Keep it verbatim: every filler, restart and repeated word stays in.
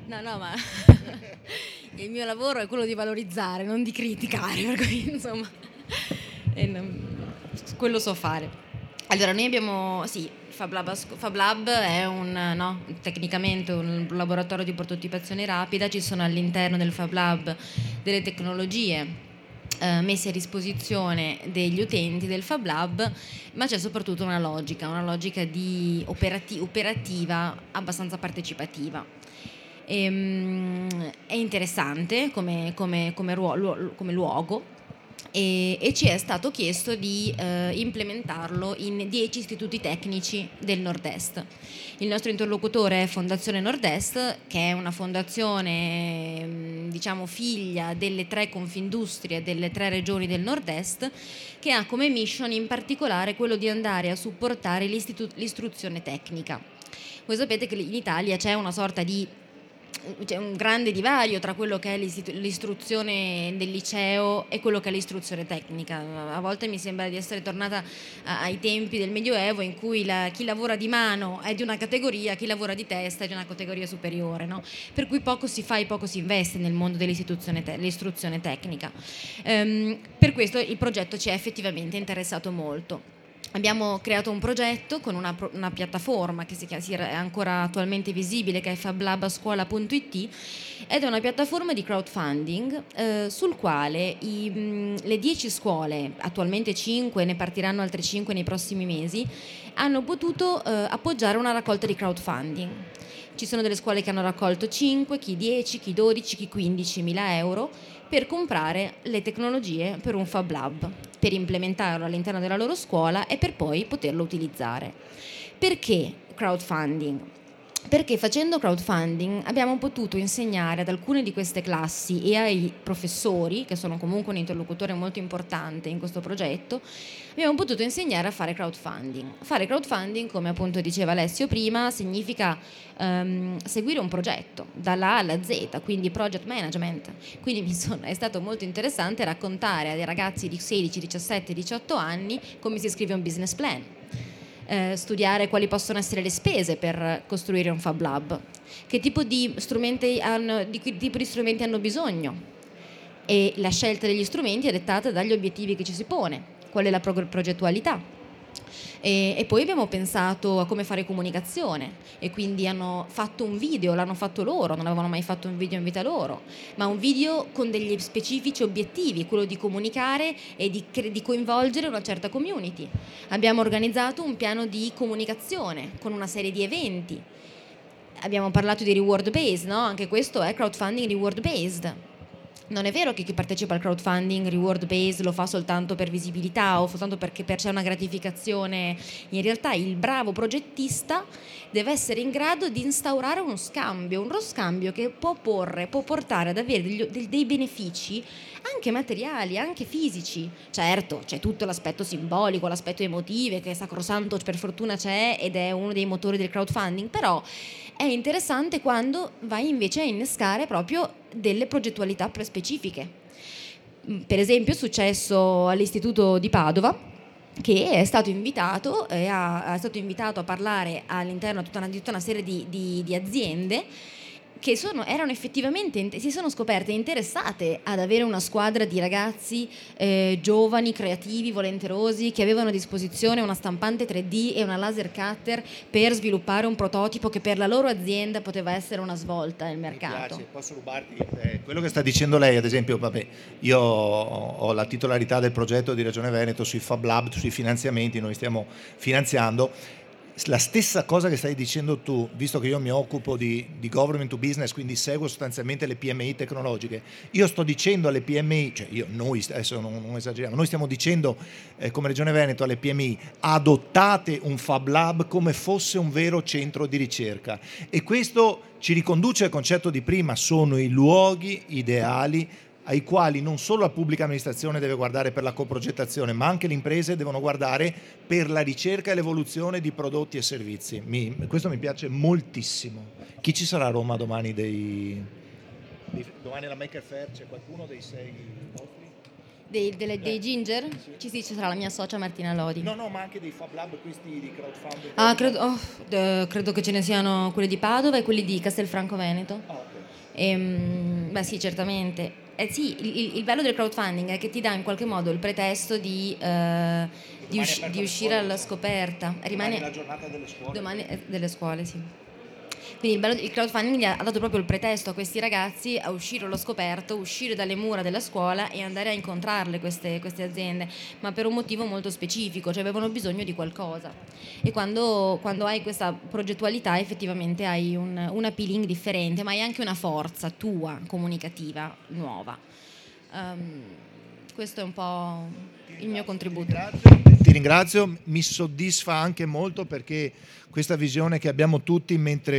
No, no, ma il mio lavoro è quello di valorizzare, non di criticare, per cui insomma, e non, quello so fare. Allora, noi abbiamo, sì, Fab Lab, Fab Lab è un, no, tecnicamente un laboratorio di prototipazione rapida. Ci sono all'interno del Fab Lab delle tecnologie eh, messe a disposizione degli utenti del Fab Lab, ma c'è soprattutto una logica, una logica di operati- operativa abbastanza partecipativa. Ehm, è interessante come, come, come, ruolo, come luogo. E, e ci è stato chiesto di eh, implementarlo in dieci istituti tecnici del Nord-Est. Il nostro interlocutore è Fondazione Nord-Est, che è una fondazione diciamo figlia delle tre Confindustrie delle tre regioni del Nord-Est, che ha come mission in particolare quello di andare a supportare l'istruzione tecnica. Voi sapete che in Italia c'è una sorta di c'è un grande divario tra quello che è l'istruzione del liceo e quello che è l'istruzione tecnica. A volte mi sembra di essere tornata ai tempi del Medioevo, in cui la, chi lavora di mano è di una categoria, chi lavora di testa è di una categoria superiore, no? Per cui poco si fa e poco si investe nel mondo dell'istruzione te- tecnica. Ehm, per questo il progetto ci ha effettivamente interessato molto. Abbiamo creato un progetto con una, una piattaforma che si chiama, è ancora attualmente visibile, che è fablabascuola punto it, ed è una piattaforma di crowdfunding eh, sul quale i, mh, le dieci scuole, attualmente cinque, ne partiranno altre cinque nei prossimi mesi, hanno potuto eh, appoggiare una raccolta di crowdfunding. Ci sono delle scuole che hanno raccolto cinque, chi dieci, chi dodici, chi quindici mila euro per comprare le tecnologie per un Fab Lab, per implementarlo all'interno della loro scuola e per poi poterlo utilizzare. Perché crowdfunding? Perché facendo crowdfunding abbiamo potuto insegnare ad alcune di queste classi e ai professori, che sono comunque un interlocutore molto importante in questo progetto, abbiamo potuto insegnare a fare crowdfunding. Fare crowdfunding, come appunto diceva Alessio prima, significa um, seguire un progetto dalla A alla Z, quindi project management. Quindi mi sono, è stato molto interessante raccontare a dei ragazzi di sedici, diciassette, diciotto anni come si scrive un business plan. Eh, studiare quali possono essere le spese per costruire un Fab Lab, che tipo di strumenti hanno, di che tipo di strumenti hanno bisogno, e la scelta degli strumenti è dettata dagli obiettivi che ci si pone, qual è la pro- progettualità. E, e poi abbiamo pensato a come fare comunicazione, e quindi hanno fatto un video, l'hanno fatto loro, non avevano mai fatto un video in vita loro, ma un video con degli specifici obiettivi, quello di comunicare e di, di coinvolgere una certa community. Abbiamo organizzato un piano di comunicazione con una serie di eventi. Abbiamo parlato di reward based, no? Anche questo è crowdfunding reward based. Non è vero che chi partecipa al crowdfunding reward based lo fa soltanto per visibilità o soltanto perché c'è una gratificazione. In realtà il bravo progettista deve essere in grado di instaurare uno scambio, uno scambio che può porre, può portare ad avere degli, dei benefici anche materiali, anche fisici. Certo, c'è tutto l'aspetto simbolico, l'aspetto emotivo, che sacrosanto per fortuna c'è ed è uno dei motori del crowdfunding, però è interessante quando vai invece a innescare proprio delle progettualità specifiche. Per esempio è successo all'Istituto di Padova, che è stato invitato, eh, a, è stato invitato a parlare all'interno di tutta una, di tutta una serie di, di, di aziende che sono, erano effettivamente, si sono scoperte interessate ad avere una squadra di ragazzi eh, giovani, creativi, volenterosi, che avevano a disposizione una stampante tre D e una laser cutter per sviluppare un prototipo che per la loro azienda poteva essere una svolta nel mercato. Mi piace, posso rubarti eh, quello che sta dicendo lei, ad esempio, vabbè, io ho la titolarità del progetto di Regione Veneto sui Fab Lab, sui finanziamenti, noi stiamo finanziando. La stessa cosa che stai dicendo tu, visto che io mi occupo di, di government to business, quindi seguo sostanzialmente le P M I tecnologiche, io sto dicendo alle P M I, cioè io, noi adesso non, non esageriamo, noi stiamo dicendo eh, come Regione Veneto alle P M I: adottate un Fab Lab come fosse un vero centro di ricerca, e questo ci riconduce al concetto di prima: sono i luoghi ideali ai quali non solo la pubblica amministrazione deve guardare per la coprogettazione, ma anche le imprese devono guardare per la ricerca e l'evoluzione di prodotti e servizi. Mi, questo mi piace moltissimo. Chi ci sarà a Roma domani? Dei, dei, domani alla Maker Faire c'è qualcuno dei sei nostri? Dei, delle, dei Ginger? Sì. Ci, sì, ci sarà la mia socia Martina Lodi. No, no, ma anche dei Fab Lab, questi di crowdfunding. Ah, credo, oh, eh, credo che ce ne siano quelli di Padova e quelli di Castelfranco Veneto. Ah, ok. Ehm, beh sì, certamente. Eh sì, il, il bello del crowdfunding è che ti dà in qualche modo il pretesto di, eh, di, usci- di uscire alla scoperta. Rimane la giornata delle scuole. domani eh, delle scuole, sì. Quindi il, bello, il crowdfunding gli ha, ha dato proprio il pretesto a questi ragazzi a uscire allo scoperto, uscire dalle mura della scuola e andare a incontrarle queste, queste aziende, ma per un motivo molto specifico, cioè avevano bisogno di qualcosa. E quando, quando hai questa progettualità effettivamente hai un, un appealing differente, ma hai anche una forza tua comunicativa nuova. Um, questo è un po' il mio contributo. Ti ringrazio, ti ringrazio, mi soddisfa anche molto perché questa visione che abbiamo tutti mentre